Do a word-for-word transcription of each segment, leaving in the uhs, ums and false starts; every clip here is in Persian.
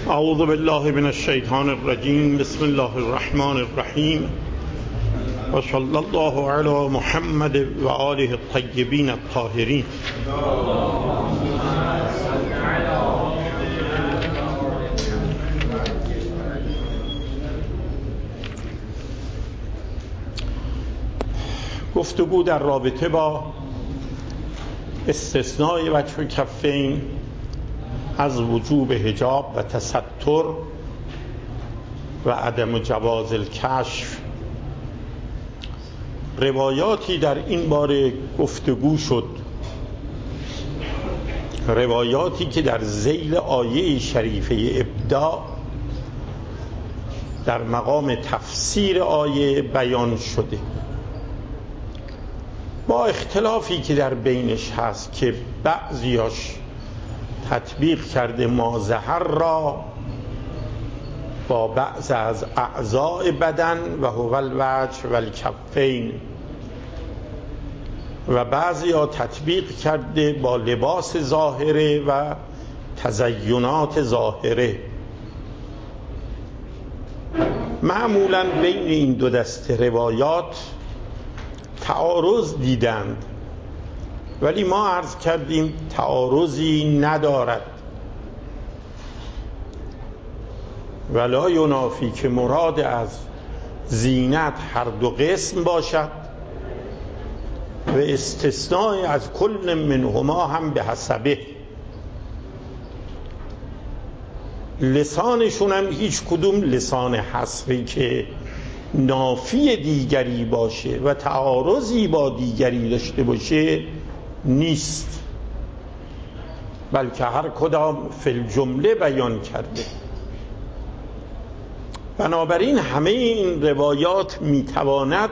اعوذ بالله من الشیطان الرجیم. بسم الله الرحمن الرحیم و صلی الله علی محمد و آله الطیبین الطاهرین. گفتگو در رابطه با استثناء وجه کفین از وجوب حجاب و تستر و عدم جواز الکشف. روایاتی در این باره گفتگو شد، روایاتی که در ذیل آیه شریفه ابداع در مقام تفسیر آیه بیان شده، با اختلافی که در بینش هست که بعضیاش تطبیق کرده ما ظهر را با بعض از اعضاء بدن و هو الوجه و الکفین، و بعضی ها تطبیق کرده با لباس ظاهره و تزینات ظاهره. معمولا بین این دو دسته روایات تعارض دیدند، ولی ما عرض کردیم تعارضی ندارد، ولا ینافی که مراد از زینت هر دو قسم باشد و استثناء از کل منهما هم به حسبه. لسانشون هم هیچ کدوم لسان حصری که نافی دیگری باشه و تعارضی با دیگری داشته باشه نیست، بلکه هر کدام فی الجمله بیان کرده. بنابراین همه این روایات میتواند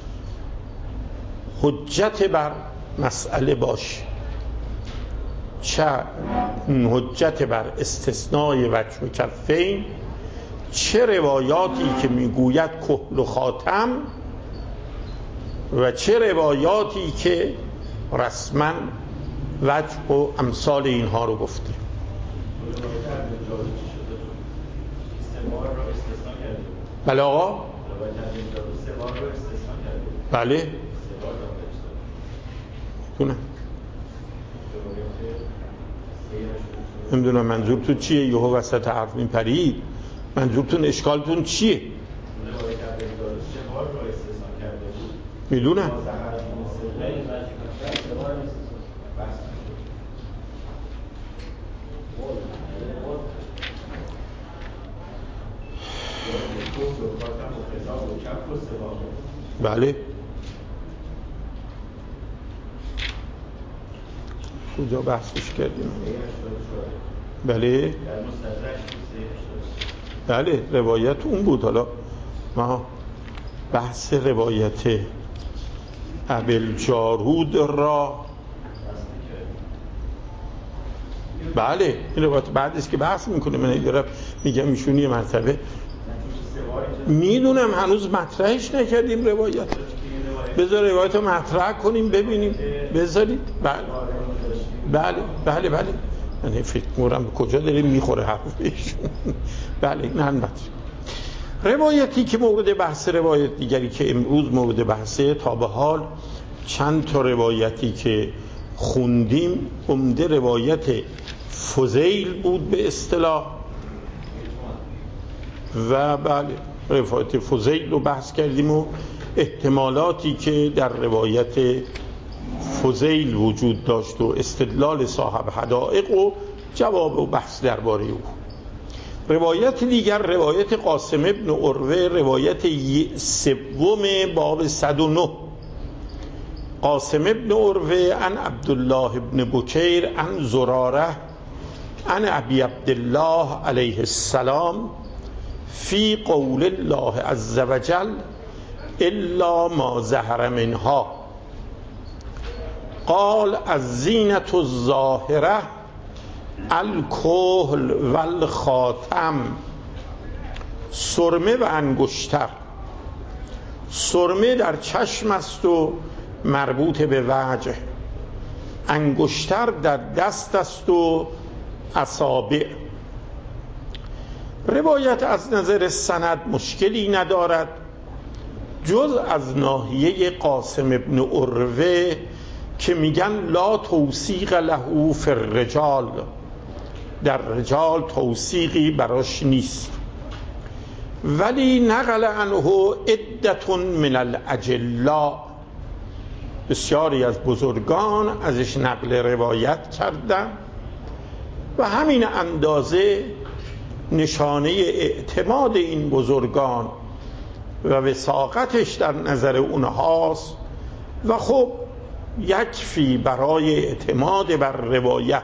حجت بر مسئله باشه، چه حجت بر استثناء وجه و کفین، چه روایاتی که میگوید کحل و خاتم، و چه روایاتی که رسما وجه و امثال اینها رو گفته. بله آقا، بله کنه نمیدونم منظورتون چیه، یهو وسط حرف این پرید. منظورتون اشکالتون چیه؟ میدونم بله. کجا بحثش کردیم؟ بله بله روایت اون بود. حالا ما بحث روایت ابوالجارود را بله این روایت بعدیست که بحث میکنه. من دارم میگم ایشون یه مرتبه میدونم هنوز مطرحش نکردیم روایت. بذار روایت رو مطرح کنیم ببینیم. بذارید. بله بله بله بله من فکر می‌کنم به کجا داره میخوره حرفش. بله نه البته روایتی که مورد بحث، روایت دیگری که امروز مورد بحثه، تا به حال چند تا روایتی که خوندیم عمده روایت فضیل بود به اصطلاح، و بله روایت فضیل رو بحث کردیم و احتمالاتی که در روایت فضیل وجود داشت و استدلال صاحب حدائق و جواب و بحث درباره او. روایت دیگر روایت قاسم ابن عروه، روایت سوم باب صد و نه. قاسم ابن عروه عن عبدالله ابن بکیر عن زراره عن ابی عبدالله علیه السلام فی قول الله عز وجل الا ما ظهر منها قال الزینة الظاهره الکحل و الخاتم. سرمه و انگشتر. سرمه در چشم است و مربوط به وجه، انگشتر در دست است و اصابع. روایت از نظر سند مشکلی ندارد جز از ناحیه قاسم ابن عروه که میگن لا توثیق له فی الرجال، در رجال توثیقی براش نیست، ولی نقل عنه عدة من الاجلاء، بسیاری از بزرگان ازش نقل روایت کردن و همین اندازه نشانه اعتماد این بزرگان و وثاقتش در نظر اونهاست و خب یکفی برای اعتماد بر روایت.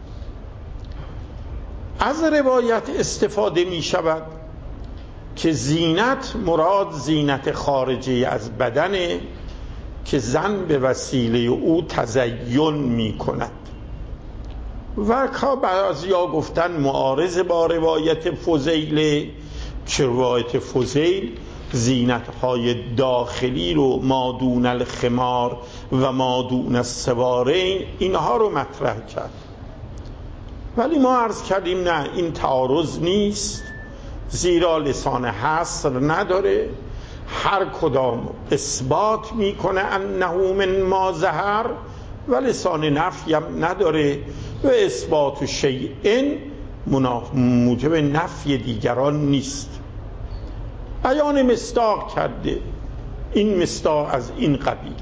از روایت استفاده می شود که زینت مراد زینت خارجی از بدنه که زن به وسیله او تزین می کند و که بعضیا گفتن معارض با روایت فضیل، که روایت فضیل زینت‌های داخلی رو مادون الخمار و مادون السوارین اینها رو مطرح کرد. ولی ما عرض کردیم نه، این تعارض نیست، زیرا لسان حصر نداره، هر کدام اثبات میکنه انه من ما ظهر و لسان نفی هم نداره و اثبات شیء موجب نفی دیگران نیست. بیان مصداق کرده، این مصداق از این قبیله.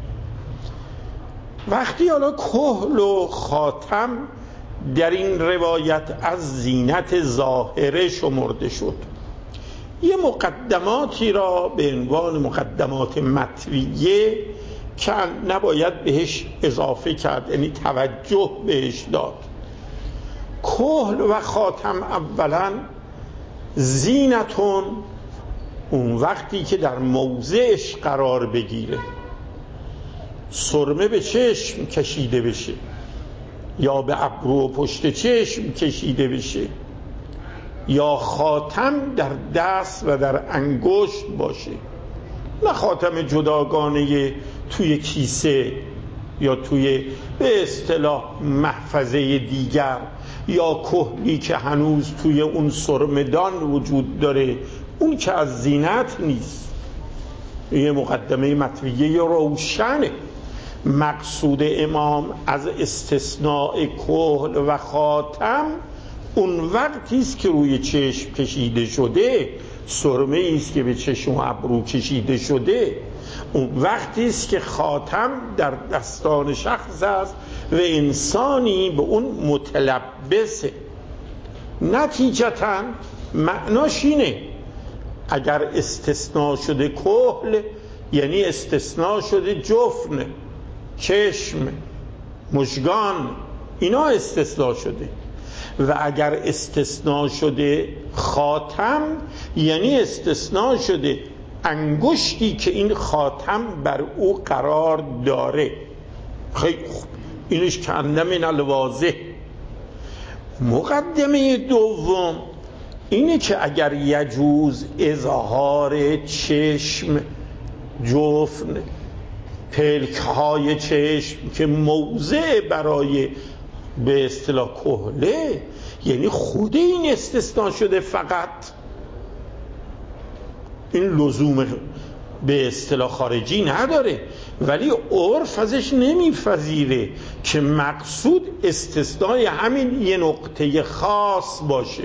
وقتی حالا کحل و خاتم در این روایت از زینت ظاهره شمرده شد، یه مقدماتی را به عنوان مقدمات مطویه که نباید بهش اضافه کرد، یعنی توجه بهش داد. کحل و خاتم اولا زینتون اون وقتی که در موضعش قرار بگیره، سرمه به چشم کشیده بشه یا به ابرو و پشت چشم کشیده بشه یا خاتم در دست و در انگشت باشه، نه خاتم جداگانه توی کیسه یا توی به اصطلاح محفظه دیگر یا کحلی که هنوز توی اون سرمدان وجود داره، اون که از زینت نیست. یه مقدمه مطویه روشنه. مقصود امام از استثناء کحل و خاتم اون وقتی است که روی چشم کشیده شده، سرمه است که به چشم و ابرو کشیده شده، اون وقتی است که خاتم در دستان شخص است و انسانی به اون متلبسه. نتیجتاً معناش اینه اگر استثناء شده کحل یعنی استثناء شده جفن، چشم، مژگان، اینا استثناء شده، و اگر استثناء شده خاتم یعنی استثناء شده انگشتی که این خاتم بر او قرار داره. خیلی خوب، اینش کنده من الواضح. مقدمه دوم اینه که اگر یجوز اظهار چشم، جفن، پلک های چشم که موضع برای به اصطلاح کحله، یعنی خود این استثناء شده، فقط این لزوم به اصطلاح خارجی نداره، ولی عرف ازش نمیپذیره که مقصود استثناء همین یه نقطه خاص باشه،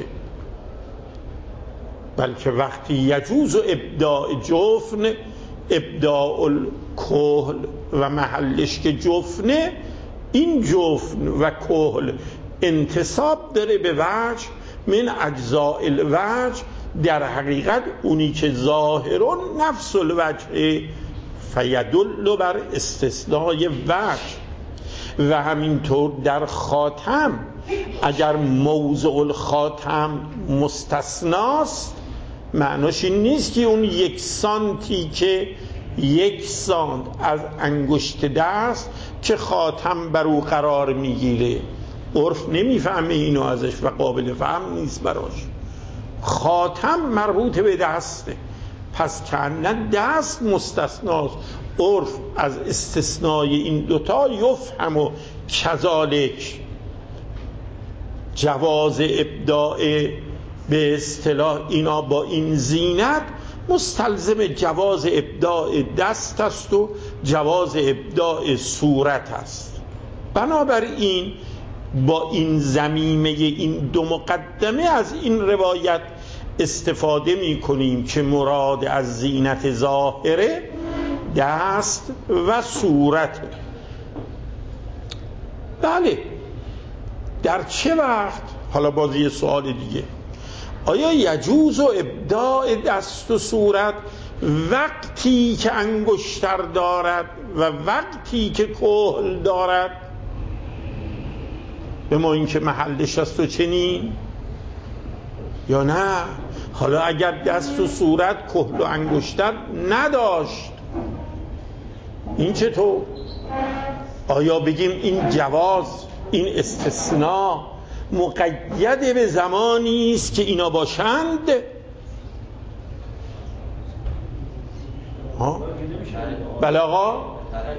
بلکه وقتی یجوز و ابداع جفن، ابداع الکحل و محلش که جفنه، این جفن و کحل انتصاب داره به وجه من اجزاء الوجه، در حقیقت اونی که ظاهرون نفس الوجه فیدل بر استثناء وجه. و همینطور در خاتم اگر موضع الخاتم مستثناست، معناش این نیست که اون یک سانتی که یک سانت از انگشت دست که خاتم بر او قرار میگیره، عرف نمیفهمه اینو ازش و قابل فهم نیست براش. خاتم مربوط به دسته، پس کنه دست مستثناست. عرف از استثنای این دوتا یفهم و کذالک جواز ابداع به اصطلاح اینا با این زینت مستلزم جواز ابداع دست است و جواز ابداع صورت است. بنابراین با این ضمیمه این دو مقدمه از این روایت استفاده می کنیم که مراد از زینت ظاهره دست و صورت. بله، در چه وقت؟ حالا باز یه سوال دیگه، آیا یجوز و ابداع دست و صورت وقتی که انگشتر دارد و وقتی که کحل دارد؟ به ما این که محلش است و چنین، یا نه حالا اگر دست و صورت کحل و انگشتر نداشت این چطور؟ آیا بگیم این جواز، این استثناء مقید به زمانی است که اینا باشند؟ ها؟ بله آقا؟ با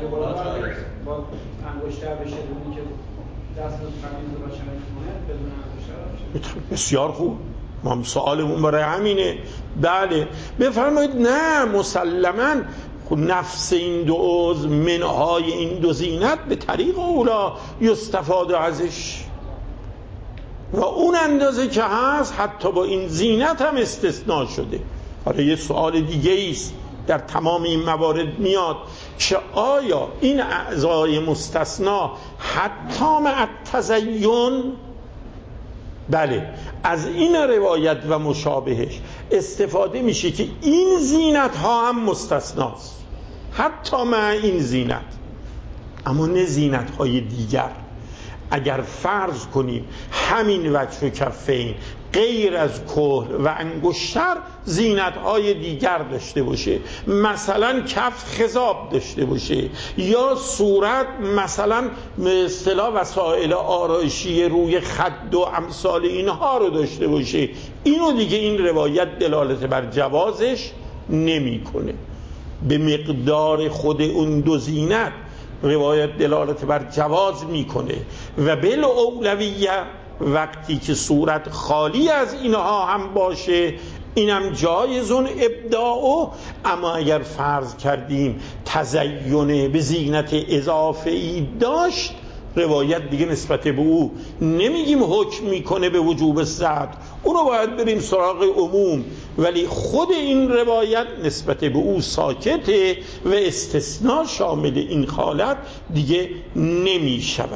انگشتر بشه بدونی که دست رو تمیز رو روشن کنه بدون انگشتر بشه. بسیار خوب، ما سوالمون برای همینه. بله بفرمایید. نه مسلماً نفس این دو عضو منهای این دو زینت به طریق اولا یستفاده ازش و اون اندازه که هست حتی با این زینت هم استثناء شده. حالا یه سوال دیگه ایست در تمام این موارد میاد که آیا این اعضای مستثنا حتی مع التزین؟ بله، از این روایت و مشابهش استفاده میشه که این زینت ها هم مستثناست، حتی مع این زینت، اما نه زینت های دیگر. اگر فرض کنیم همین وجه و کفین غیر از کحل و انگشتر زینت های دیگر داشته باشه، مثلا کف خضاب داشته باشه یا صورت مثلا به اصطلاح وسایل آرایشی روی خد و امثال اینها رو داشته باشه، اینو دیگه این روایت دلالت بر جوازش نمیکنه. به مقدار خود اون دو زینت روایت دلالت بر جواز میکنه و بالاولویه وقتی که صورت خالی از اینها هم باشه اینم جایزون ابداعو. اما اگر فرض کردیم تزینه به زینت اضافه ای داشت، روایت دیگه نسبت به او نمیگیم حکم میکنه به وجوب صدر، اونو باید بریم سراغ عموم، ولی خود این روایت نسبت به او ساکته و استثناء شامل این حالت دیگه نمیشود.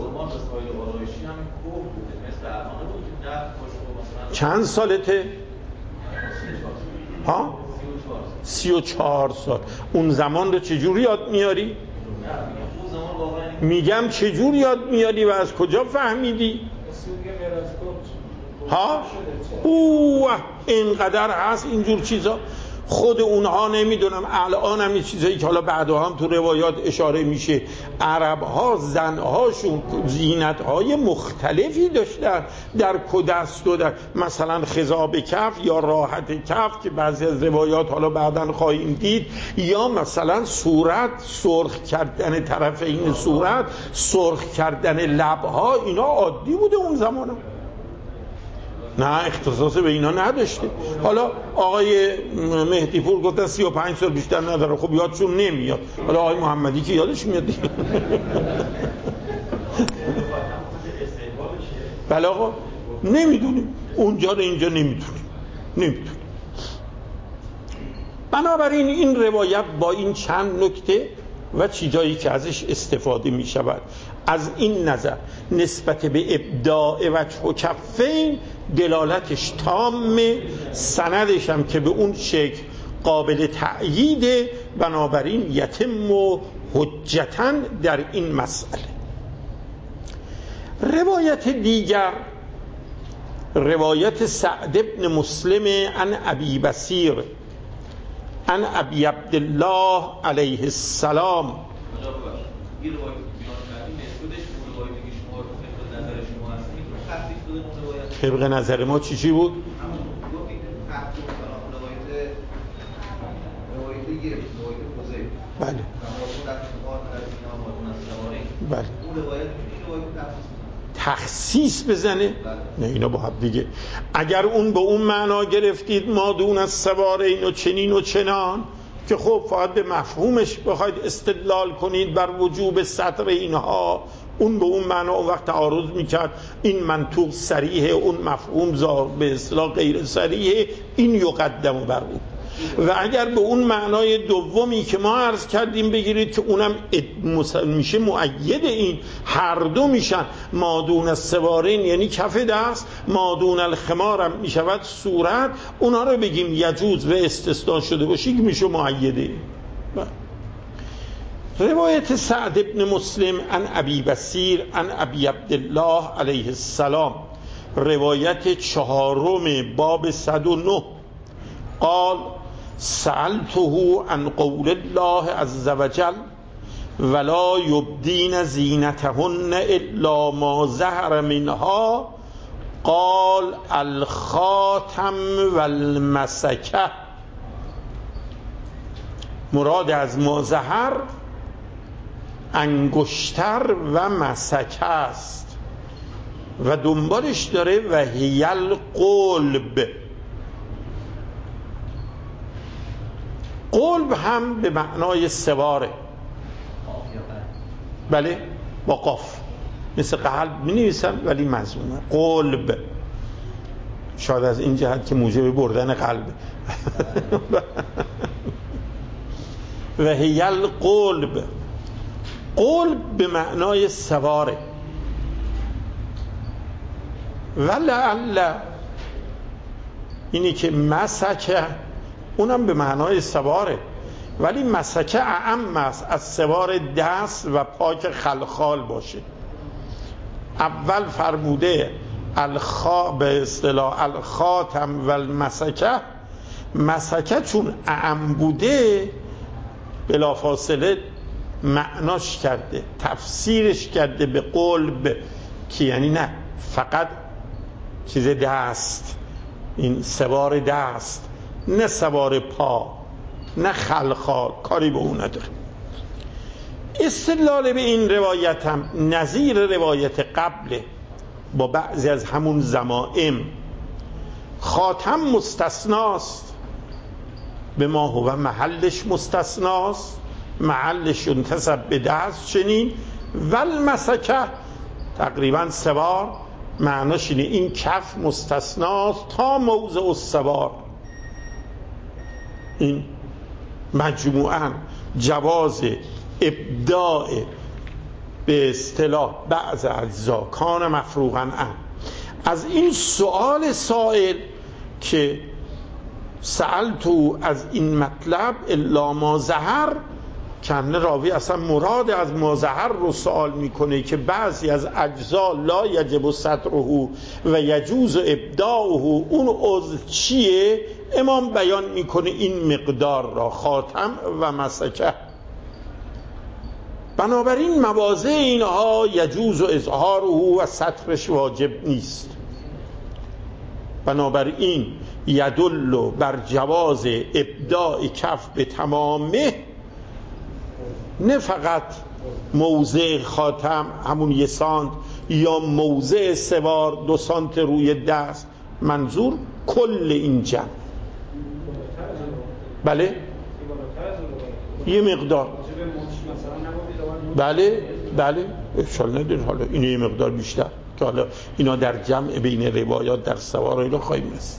چند سالته؟ ها؟ سی و چهار سال. اون زمان رو چجوری یاد میاری؟ میگم چجور یاد میاری و از کجا فهمیدی؟ ها؟ اوه اینقدر هست اینجور چیزا، خود اونها نمیدونم. الان هم این چیزایی که حالا بعدها هم تو روایات اشاره میشه، عرب ها زنهاشون زینت های مختلفی داشتن در کدست و در مثلا خضاب کف یا راحت کف که بعضی از روایات حالا بعداً خواهیم دید، یا مثلا صورت سرخ کردن طرف این صورت، سرخ کردن لبها، اینا عادی بوده اون زمان هم. نه اختصاص به اینا نداشته. حالا آقای مهدی پور گفتن سی و پنج سال بیشتر نداره، خب یادشون نمیاد. حالا آقای محمدی که یادش میاد دیگه. بله آقا نمیدونیم، اونجا رو اینجا نمیدونیم نمیدونیم بنابراین این روایت با این چند نکته و چیزایی که ازش استفاده می شود از این نظر نسبت به ابداع وجه و کفین دلالتش تامه، سندش هم که به اون شکل قابل تأییده، بنابراین یتم و حجتاً در این مسئله. روایت دیگر روایت سعد بن مسلم عن ابی بصیر عن ابی عبدالله علیه السلام. طبق نظر ما چی چی بود؟ بله بله تخصیص بزنه؟ نه، اینا با هم دیگه. اگر اون به اون معنا گرفتید ما دون از سوارین و چنین و چنان، که خب فقط به مفهومش بخواید استدلال کنید بر وجوب سطر اینها، اون به اون معنا اون وقت تعارض میکرد. این منطوق صریحه، اون مفهوم ظاهر به اصطلاح غیر صریحه، این یقدم بر اون. و اگر به اون معنای دومی که ما عرض کردیم بگیرید که اونم میشه مؤید این، هر دو میشن مادون السوارین یعنی کف دست، مادون الخمار هم میشود صورت، اونا رو بگیم یجوز و استثناء شده باشی که میشه مؤیده. روایت سعد ابن مسلم عن ابی بصیر عن ابی عبدالله علیه السلام، روایت چهارم باب صد و نه، قال سألته عن قول الله عز وجل ولا يبدين زینتهن الا ما ظهر منها، قال الخاتم والمسکه. مراد از ما ظهر انگشتر و مسکه است و دنبالش داره و هیل قلب. قلب هم به معنای سواره، بله، با قاف، مثل قلب می نویسن ولی مضمومه قلب، شاید از این جهت که موجب بردن قلب. و هیل قلب، قلب به معنای سواره. ولعل اینی که مسکه اونم به معنای سواره، ولی مسکه اعم است از سوار دست و پاک خلخال باشه. اول فرموده الخا به اصطلاح الخاتم و المسکه، مسکه چون اعم بوده بلافاصله معناش کرده، تفسیرش کرده به قلب که یعنی نه فقط چیز دست، این سوار دست، نه سوار پا، نه خلخال، کاری به اون نداره. استدلال به این روایت هم نظیر روایت قبل با بعضی از همون ضمائم. خاتم مستثناست به ما هو محلش مستثناست، محلش ينتسب به دست چنین. والمسکه تقریبا سوار، معناش اینه این کف مستثناست تا موضع السوار. این مجموعاً جواز ابداع به اصطلاح بعض اجزا کان مفروغاً عنه. از این سؤال سائل که سألتو از این مطلب الا ما ظهر، کنه راوی اصلا مراد از ما ظهر رو سوال میکنه که بعضی از اجزا لا یجب ستره و یجوز ابداعه، اون عضو چیه؟ امام بیان میکنه این مقدار را، خاتم و مسکه. بنابراین مواضع اینها یجوز و اظهاره و سترش واجب نیست. بنابراین یدل بر جواز ابداع کف به تمامه، نه فقط موضع خاتم همون یه سانت یا موضع سوار دو سانت روی دست، منظور کل این جمع. بله یه مقدار، بله بله اشکال نداره. حالا اینه یه مقدار بیشتر که حالا اینا در جمع بین روایات در سوار اینا خواهیم رسید.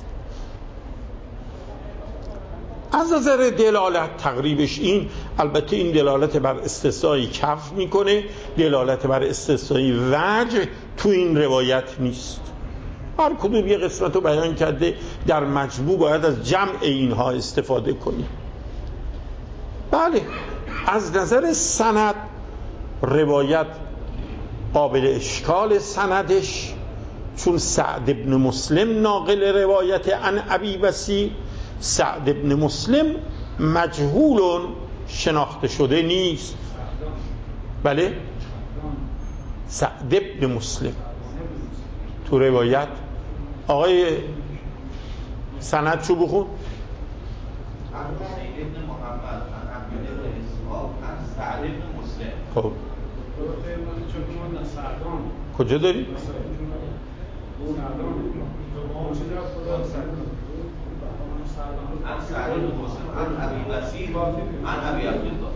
از نظر دلالت تقریبش این، البته این دلالت بر استثنای کف میکنه، دلالت بر استثنای وجه تو این روایت نیست. هر کدوم یه قسمت رو بیان کرده، در مجموع باید از جمع اینها استفاده کنیم. بله از نظر سند روایت قابل اشکال سندش، چون سعد ابن مسلم ناقل روایت عن ابی بصیر، سعد ابن مسلم مجهول شناخته شده نیست. بله سعد ابن مسلم تو روایت، آقای سند چو بخون؟ سعید ابن محمد عن عبد ابن اسحاق عن سعد ابن مسلم. خب کجا داری؟ عن سعيد بن مسلم عن ابي وسيم عن ابي عبد الله.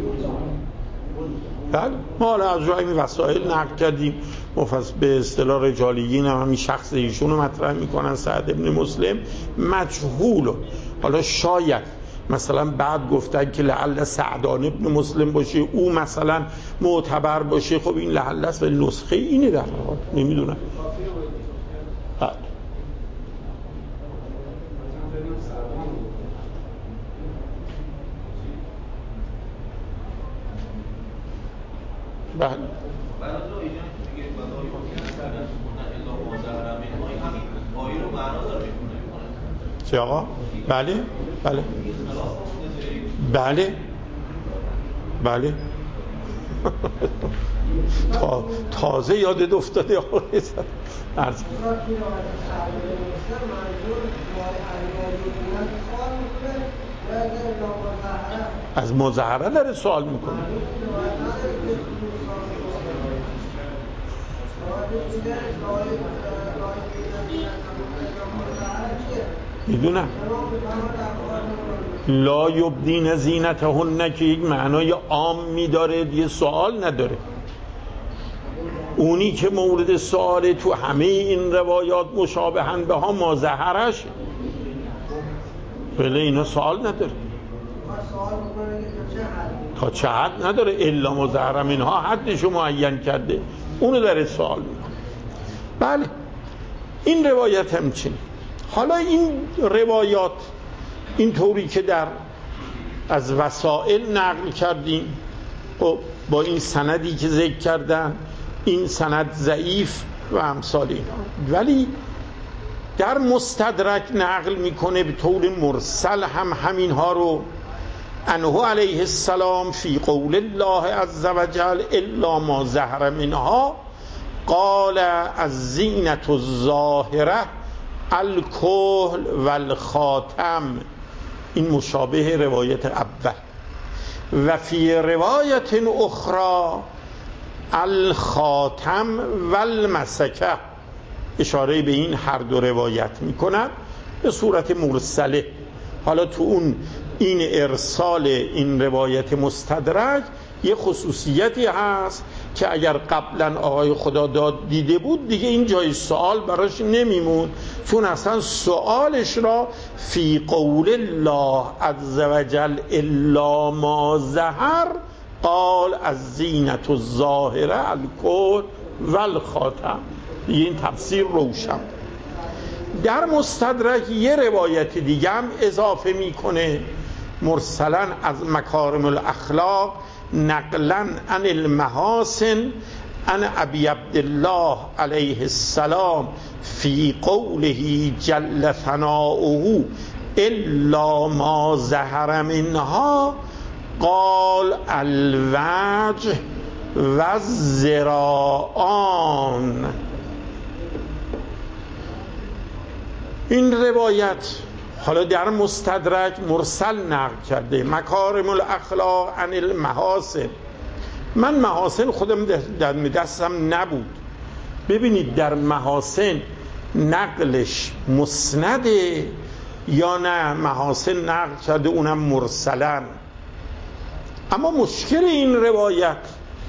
بله ما حالا از روی این وسایل نقل کردیم. مفصل به اصطلاح رجالیین هم همین شخص ایشون رو مطرح میکنن، سعد بن مسلم مجهول. حالا شاید مثلا بعد گفتن که لعل سعدان ابن مسلم باشه، او مثلا معتبر باشه. خب این لعل است و نسخه اینه، در حال نمیدونم. بله بله چه آقا؟ بله بله بله بله تا تازه یادت افتاده آقا عرض از مظاهره داره سوال میکنه. میدونم لا یبدین زینتهن که یک معنای عامی داره، یه سوال نداره. اونی که مورد سواله تو همه این روایات مشابهن به ها مظاهرش، ولی اینا سوال نداره. تا چه حد نداره، الا مظاهرم اینها حدشو معین کرده، اونو داره سوال میکنه. بله این روایت همچین. حالا این روایات این طوری که در از وسائل نقل کردیم، خب با این سندی که ذکر کردن، این سند ضعیف و امثال اینا، ولی در مستدرک نقل میکنه به طور مرسل هم همین ها رو. انه علیه السلام فی قول الله عز وجل الا ما ظهر منها قال از زینت الظاهره الکحل والخاتم. این مشابه روایت اول. و فی روایت اخرى الخاتم والمسکه. اشاره به این هر دو روایت میکنن به صورت مرسله. حالا تو اون این ارسال این روایت مستدرک یه خصوصیتی هست که اگر قبلا آقای خدا داد دیده بود دیگه این جای سوال براش نمیمون، چون اصلا سوالش را فی قول الله عز وجل الا ما ظهر قال از زینت الظاهره الکحل والخاتم. این تفسیر روشن. در مستدرک یه روایت دیگه هم اضافه میکنه مرسلا از مکارم الاخلاق نقلا عن المحاسن عن ابی عبدالله علیه السلام فی قوله جل ثناؤه الا ما ظهر منها قال الوجه و الذراعان. این روایت حالا در مستدرک مرسل نقل کرده مکارم الاخلاق عن المحاسن. من محاسن خودم در دستم نبود. ببینید در محاسن نقلش مسنده یا نه محاسن نقل کرده اونم مرسلن. اما مشکل این روایت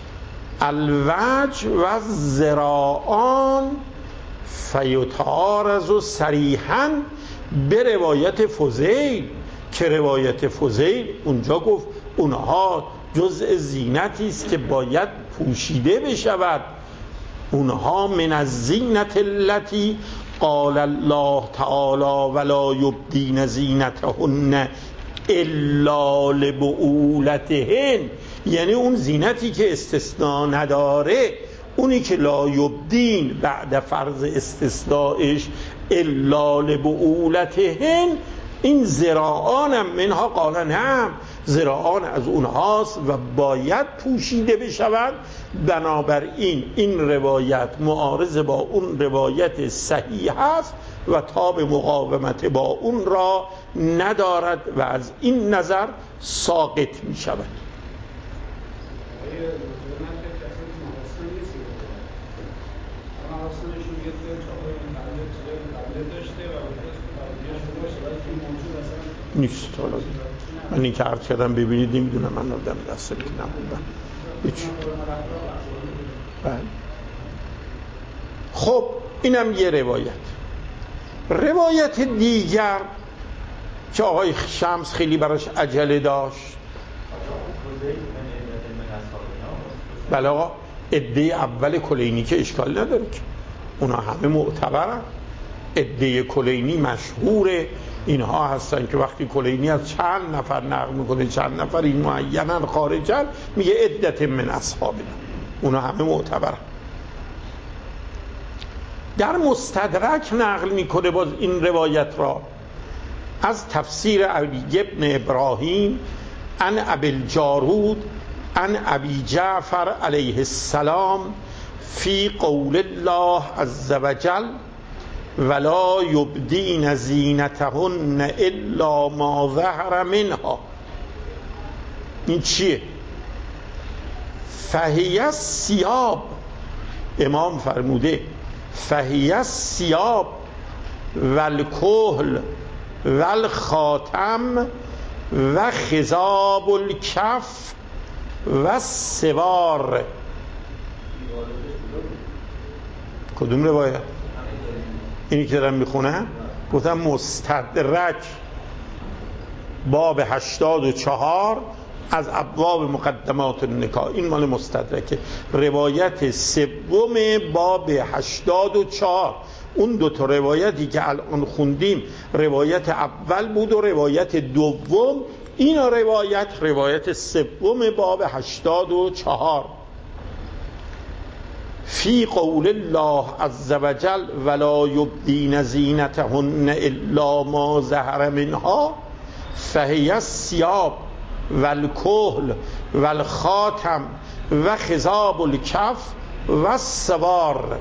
الوجه و الذراعان فیتعارض صریحا به روایت فضیل، که روایت فضیل اونجا گفت اونها جزء زینتی است که باید پوشیده بشود. اونها من از زینت التی قال الله تعالی ولا یبدین زینتهن الا لبعولتهن، یعنی اون زینتی که استثناء نداره، اونی که لا یبدین بعد فرض استثنائش الا لبعولتهن، این ذراعان منها قال نعم، ذراعان از اونهاست و باید پوشیده بشود. بنابراین این روایت معارض با اون روایت صحیح است و تاب مقاومت با اون را ندارد و از این نظر ساقط می شود. نیست. حالا من این که عرض کردم ببینید نمیدونم، من آدم دستم که نبودم هیچ. خب اینم یه روایت. روایت دیگر که آقای شمس خیلی براش عجله داشت، بله آقا عده اول کلینی که اشکال نداره که اونا همه معتبرن. عده کلینی مشهوره، اینها هستن که وقتی کلینی از چند نفر نقل میکنه چند نفر این معینن خارجن میگه عدت من اصحابنا، اونا همه معتبرن. در مستدرک نقل میکنه باز این روایت را از تفسیر علی ابن ابراهیم عن ابی الجارود عن ابی جعفر علیه السلام فی قول الله عز وجل ولا یبدین زینتهن الا ما ظهر منها. این چیه؟ فهی الثیاب، امام فرموده فهی الثیاب والکحل والخاتم و خضاب الکف و سوار. کدوم روایت؟ اینی که دارم میخونم گفتم مستدرک باب هشتاد و چهار از ابواب مقدمات النکاح، این مال مستدرکه. روایت سوم باب هشتاد و چهار، اون دو تا روایتی که الان خوندیم روایت اول بود و روایت دوم، این روایت روایت سوم باب هشتاد و چهار. فی قول الله عز وجل ولا یبدین زینتهن الا ما ظهر منها فهی الثیاب والکحل والخاتم و خضاب الکف و السوار.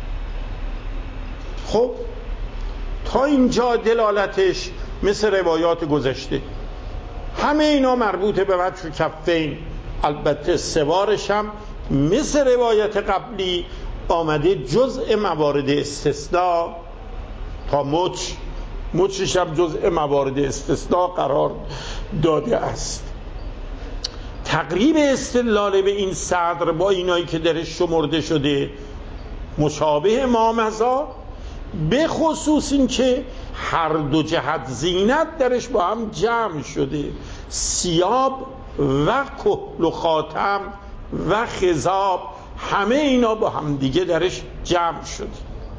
خب تا اینجا دلالتش مثل روایات گذشته، همه اینا مربوط به وجه کفین. البته سوارش هم مثل روایت قبلی آمده جزء موارد استثناء تا مچ مچش هم جزء موارد استثناء قرار داده است. تقریب استدلال به این صدر با اینایی که درش شمرده شده مشابه ما مزا، به خصوص این که هر دو جهت زینت درش با هم جمع شده، ثیاب و کحل و خاتم و خضاب، همه اینا با هم دیگه درش جمع شده.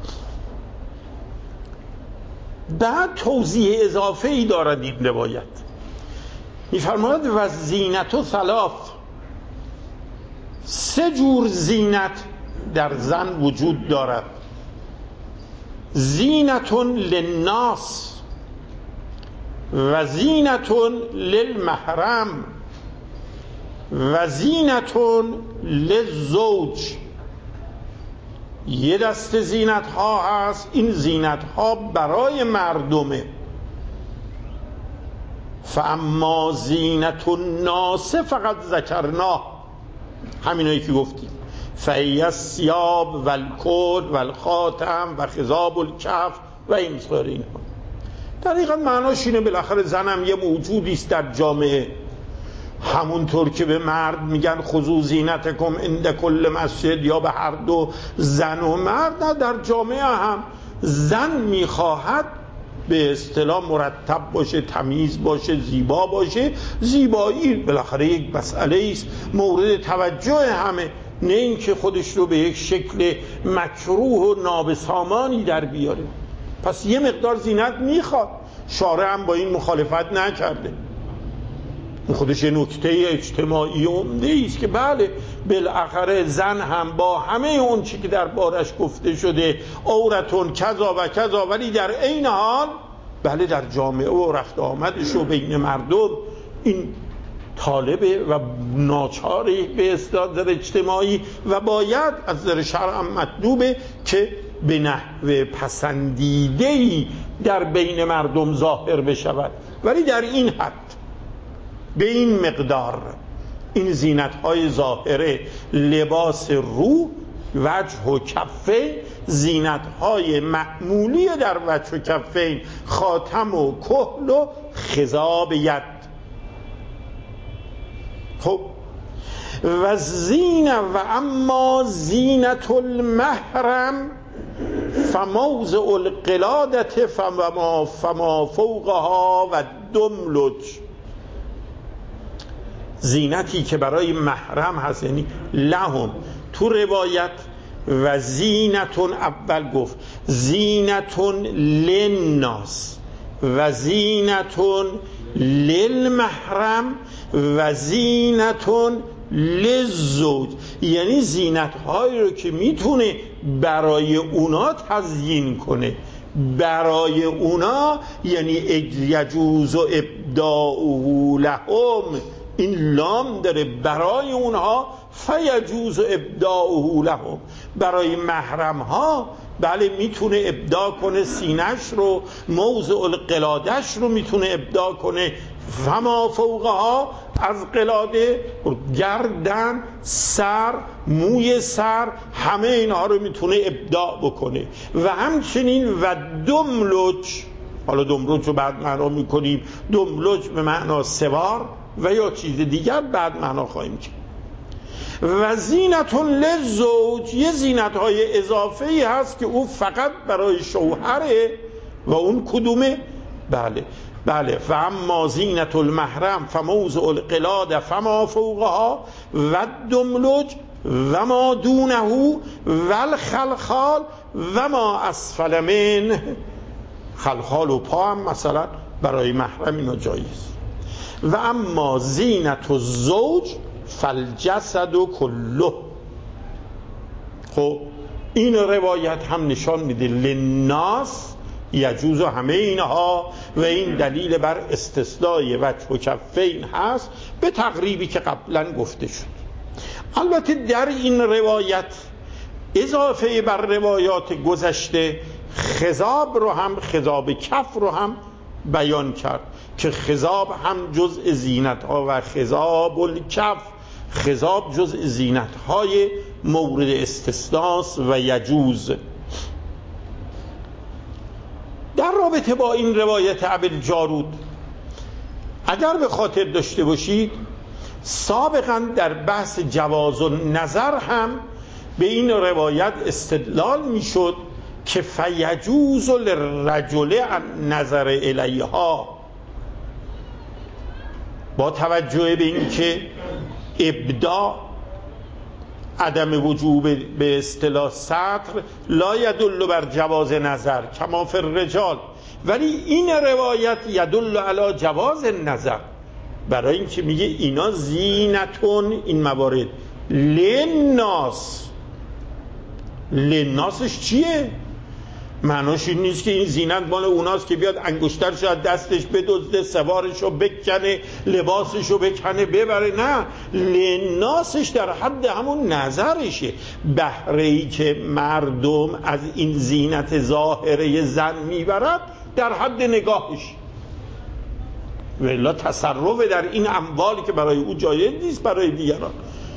بعد توضیح اضافه ای دارد این روایت، میفرماید و زینت و ثلاث، سه جور زینت در زن وجود دارد. زینتون للناس و زینتون للمحرم و زینتون للزوج. یه دست زینت ها هست، این زینت ها برای مردمه. فاما زینت الناس فقط ذکرناه، همینایی که گفتیم، فهی الثیاب والکحل والخاتم و خضاب الکف و این مثال اینها. دقیقا معناش اینه بالاخره زنم یه موجودی است در جامعه، همونطور که به مرد میگن خذوا زینتکم عند کل مسجد، یا به هر دو زن و مرد، نه در جامعه هم زن میخواهد به اصطلاح مرتب باشه، تمیز باشه، زیبا باشه. زیبایی بالاخره یک مسئله است مورد توجه همه، نه اینکه خودش رو به یک شکل مکروه و نابسامانی در بیاره. پس یه مقدار زینت میخواد، شارع هم با این مخالفت نکرده. خودش یه نکته اجتماعی عمده است که بله بالاخره زن هم با همه اون چی که در بارش گفته شده عورتون کذا و کذا، ولی در عین حال بله در جامعه و رفت آمدش و بین مردم این طالبه و ناچاری به استعداد اجتماعی و باید از نظر شرع مطلوبه که به نحو پسندیده‌ای در بین مردم ظاهر بشود، ولی در این حد به این مقدار این زینت‌های ظاهره لباس روح وجه و کفین زینت های معمولی در وجه و کفین خاتم و کحل و خضاب ید. خب و زینه و اما زینت المحرم فموضع القلادت فما, فما فوقها و دملج. زینتی که برای محرم هست یعنی لهم تو روایت و زینتون اول گفت زینتون للناس و زینتون للمحرم و زینتون للزوج، یعنی زینت هایی رو که میتونه برای اونا تزیین کنه، برای اونا یعنی یجوز و ابداؤه لهم، این لام داره برای اونها فیجوز و ابداؤه لهم، برای محرم ها بله میتونه ابداع کنه سینش رو، موضع القلادش رو میتونه ابداع کنه، فما فوقها از قلاده گردن سر موی سر همه اینها رو میتونه ابداع بکنه و همچنین و دملج. حالا دملج رو بعد معنا میکنیم، دملج به معنا سوار و یا چیز دیگر بعد معنا خواهیم کرد. و زینتون للزوج، یه زینت های اضافه ای هست که او فقط برای شوهره و اون کدومه؟ بله بله فاما زینت المحرم فموضع القلاد فما فوقها و دملج و ما دونه و الخلخال و ما اسفل من. خلخال و پا هم مثلا برای محرم اینا جایز. و اما زینت الزوج فالجسد کله. خب این روایت هم نشان میده للناس یجوز همه اینها و این دلیل بر استثنای وجه و کفین هست به تقریبی که قبلا گفته شد. البته در این روایت اضافه بر روایات گذشته خضاب رو هم خضاب کف رو هم بیان کرد که خضاب هم جزء زینت ها و خضاب الکف، خضاب جزء زینت های مورد استثناست و یجوز. در رابطه با این روایت ابوالجارود اگر به خاطر داشته باشید سابقا در بحث جواز النظر هم به این روایت استدلال میشد که فیجوز للرجل نظر الیها، با توجه به این که ابداع عدم وجوب به اصطلاح سطر لا یدل بر جواز نظر کما فی الرجال، ولی این روایت یدل علی جواز نظر برای این که میگه اینا زینتون این موارد للناس. للناسش چیه؟ معناش این نیست که این زینت مال اوناست که بیاد انگشترش از دستش بدزده، سوارشو بکنه، لباسشو بکنه ببره، نه، لناسش در حد همون نظرشه، بهره‌ای که مردم از این زینت ظاهره زن میبرد در حد نگاهش، ولی تصرف در این اموالی که برای او جایز نیست برای دیگران.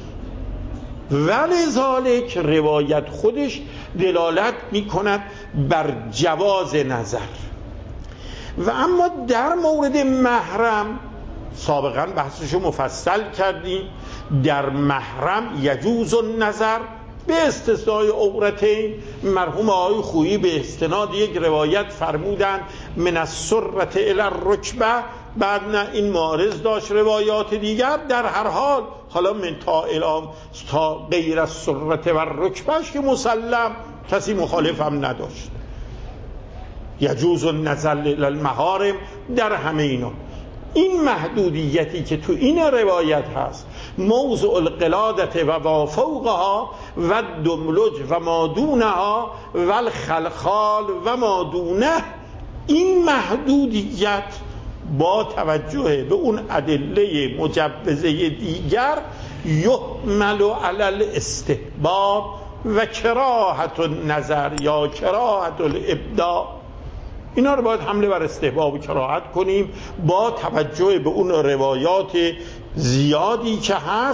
ولذالک روایت خودش دلالت می کند بر جواز نظر. و اما در مورد محرم سابقا بحثشو مفصل کردیم، در محرم یجوز النظر به استثنای عورتین. مرحوم آقای خویی به استناد یک روایت فرمودن من السرة الی الرکبه، بعد نه این معارض داشت روایات دیگر. در هر حال حالا من تا الام تا غیر السرة و الرکبهش که مسلم کسی مخالف هم نداشت، یجوز النظر للمحارم در همه اینا. این محدودیتی که تو این روایت هست موضع القلادت و وافوقها و دملج و مادونها و الخلخال و مادونه، این محدودیت با توجه به اون ادله مجوزه دیگر یحمل علی الاستحباب و کراهت النظر یا کراهت الابداع، اینا رو باید حمله بر استحباب و کراهت کنیم با توجه به اون روایات زیادی که هست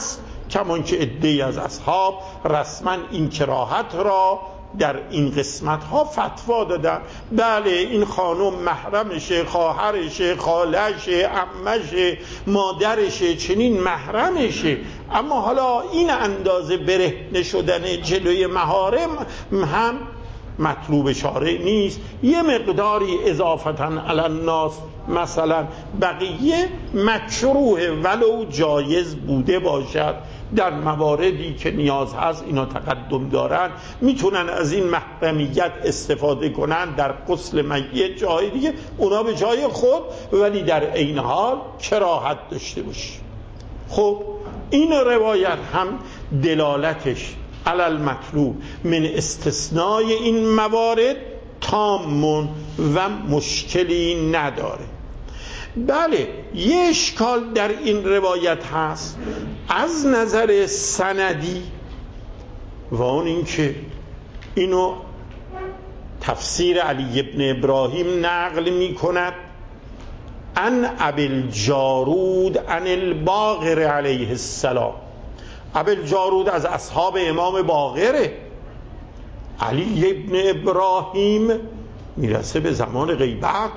کمان که عده‌ای از اصحاب رسما این کراهت را در این قسمت ها فتوا دادن. بله این خانم محرمشه، خواهرشه، خالشه، عمشه، مادرشه، چنین محرمشه، اما حالا این اندازه برهنه شدن جلوی محارم هم مطلوب شارع نیست. یه مقداری اضافتا علی الناس مثلا بقیه مکروه ولو جایز بوده باشد، در مواردی که نیاز هست اینا تقدم دارن میتونن از این محرمیت استفاده کنن در غسل میت جای دیگه، اونا به جای خود، ولی در عین حال کراهت داشته باشه. خب این روایت هم دلالتش علی المطلوب من استثنای این موارد تامون و مشکلی نداره. بله یه اشکال در این روایت هست از نظر سندی و اون این که اینو تفسیر علی ابن ابراهیم نقل می کند عن ابی الجارود عن الباقر علیه السلام. ابی الجارود از اصحاب امام باقره. علی ابن ابراهیم میرسه به زمان غیبت.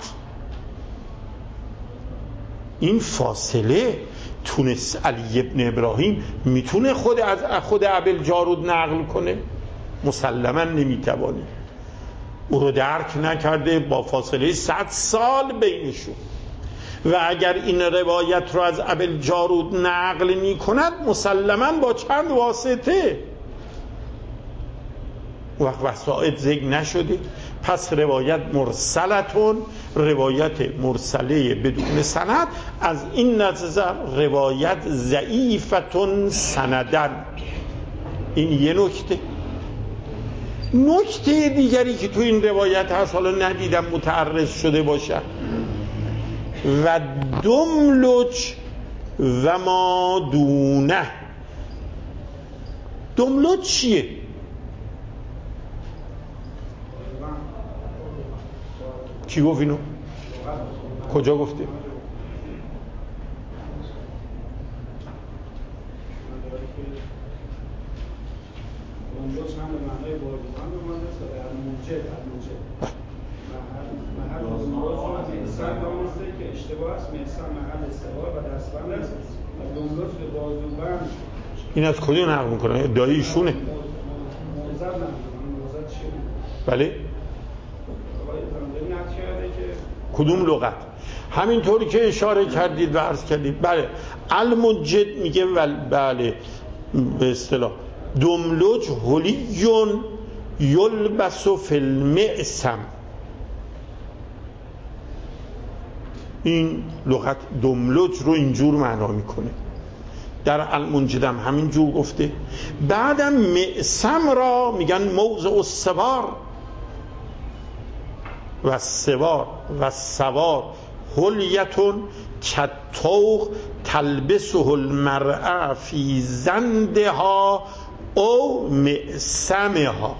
این فاصله تونست علی ابن ابراهیم میتونه خود از خود ابی الجارود نقل کنه؟ مسلما نمیتوانه. او رو درک نکرده با فاصله صد سال بینشون. و اگر این روایت رو از ابی الجارود نقل می کند مسلما با چند واسطه، وقت وسائط ذکر نشده، پس روایت مرسلتون، روایت مرسله بدون سند، از این نظر روایت ضعیفتون سندن. این یه نکته. نکته دیگری که تو این روایت هست، حالا ندیدم متعرض شده باشه، و دملج و ما دونه. دملج چیه؟ کی گفت اینو؟ کجا گفته؟ دملج هم به معنای بازوان به معنی است و در موجه در موجه محل دملج میسن دانسته که اشتباه است. میسن محل استوار و دستبند است و دملج به بازوبند. این از کدوم نقل میکنه؟ ادعای ایشونه؟ موزد نقل موزد چیه؟ بله آقای زندانی نقل کرده که کدوم لغت؟ همینطوری که اشاره کردید و عرض کردید. بله المجد میگه بله به اصطلاح دملج هلیون یلبس فی المعصم. این لغت دملج رو اینجور معنا میکنه. در المنجدم همین جور گفته. بعدم معصم را میگن موضع السوار و سوار و سوار هلیتون کتوق تلبسه المرأة فی زندها او معصمها.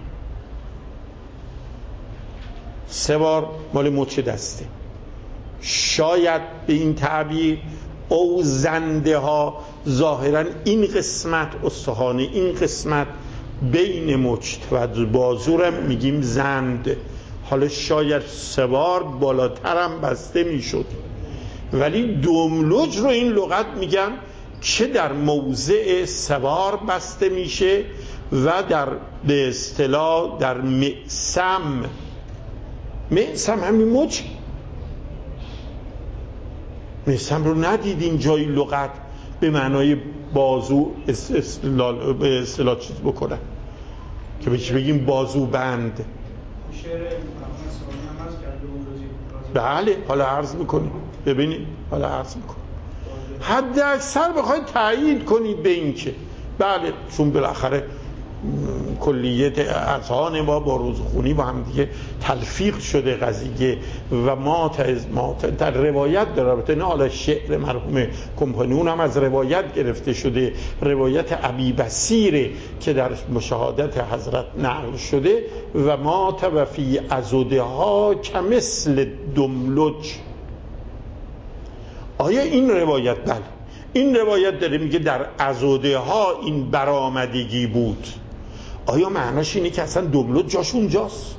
سوار مال مچ دسته، شاید به این تعبیر او زنده ها، ظاهرا این قسمت استخوانه، این قسمت بین مچ و بازورم میگیم زند، حالا شاید سوار بالاترم بسته میشد، ولی دملج رو این لغت میگن که در موضع سوار بسته میشه و در به اصطلاح در معصم. معصم همین مچ. معصم رو ندیدین جای لغت به معنای بازو اصطلاح به اصطلاح چیز بکنن که بهش بگیم بازو بند. بله حالا عرض میکنیم ببینید، حالا عرض میکنیم حد اکثر بخواید تایید کنید به این که بله چون بالاخره کلیت اذهان ما با روزخونی با هم دیگه تلفیق شده قضیه و ما تز ما در روایت در رابطه نه حالا شعر مرحوم کمپانیون هم از روایت گرفته شده، روایت ابی بصیره که در مشاهدت حضرت نقل شده و ما توفی ازودها کمثل دملج. آیا این روایت بله این روایت داره میگه در عضده ها این برآمدگی بود. آیا معناش اینه که اصلا دملج جاش اونجاست؟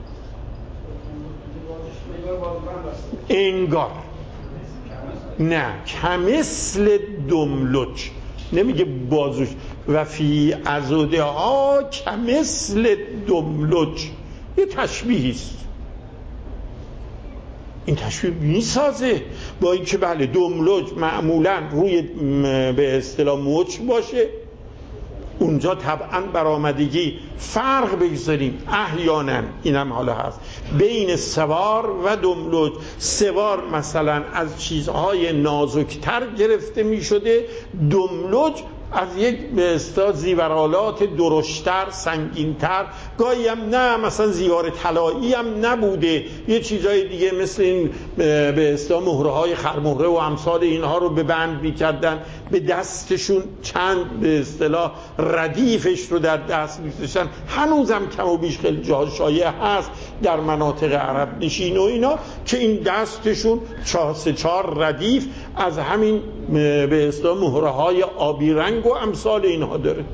انگار نه، کمثل دملج نمیگه بازوش، و فی عضده ها کمثل دملج، یه تشبیهی است. این تشبیه میسازه با اینکه بله دملج معمولا روی به اصطلاح مچ باشه، اونجا طبعا برآمدگی فرق بگذاریم احیانا، اینم حالا هست بین سوار و دملج. سوار مثلا از چیزهای نازکتر گرفته می شده، دملج از یک به اصطلاح زیورالات درشتر سنگینتر، گاهی هم نه مثلا زیور طلایی هم نبوده، یه چیزای دیگه مثل این به اصطلاح مهره‌های خرمهره و امثال اینها رو به بند می‌کردن، به دستشون چند به اصطلاح ردیفش رو در دست می‌کشن. هنوزم کم و بیش خیلی جاها شایع هست در مناطق عرب نشین و اینا که این دستشون چهار سه چهار ردیف از همین به اصطلاح مهره‌های آبی رنگ و امثال اینها داره.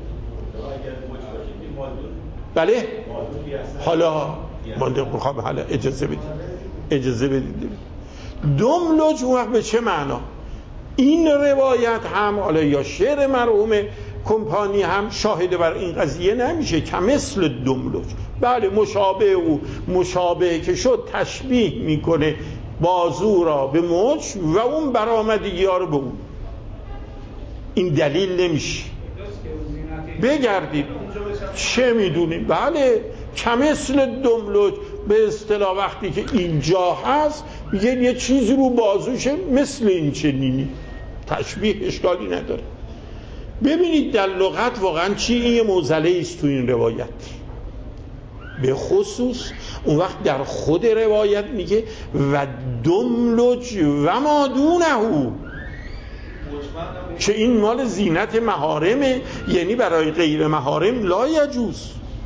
بله حالا من میخوام حالا اجازه بدید اجازه بدید دملج اون وقت به چه معنا؟ این روایت هم حالا یا شعر مرحوم کمپانی هم شاهد بر این قضیه نمیشه. کمثل دملج، بله مشابه او، مشابه که شد تشبیه میکنه بازو را به مچ و اون برآمدگی ها رو به اون. این دلیل نمیشه. بگردید چه میدونیم، بله کمثل دملج به اصطلاح وقتی که اینجا هست میگه یه چیزی رو بازوشه مثل این چنینی، تشبیه اشکالی نداره. ببینید در لغت واقعا چی، این یه موزله است تو این روایت، به خصوص اون وقت در خود روایت میگه و دملج و ما دونه، که این مال زینت محارمه، یعنی برای غیر محارم لا یجوز.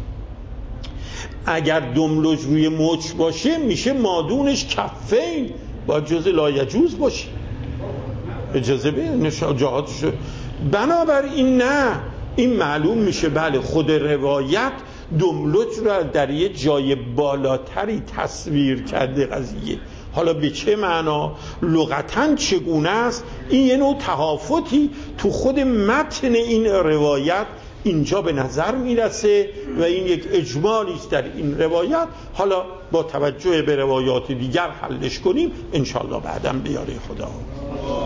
اگر دملج روی مچ باشه میشه مادونش کفین، با جز لا یجوز باشه، اجازه به نشاجاتشو. بنابراین نه، این معلوم میشه بله خود روایت دملج رو در یه جای بالاتری تصویر کرده قضیه. حالا به چه معنا، لغتاً چگونه است، این یه نوع تهافتی تو خود متن این روایت اینجا به نظر میرسه و این یک اجمالی است در این روایت. حالا با توجه به روایات دیگر حلش کنیم انشالله بعداً به یاری خدا.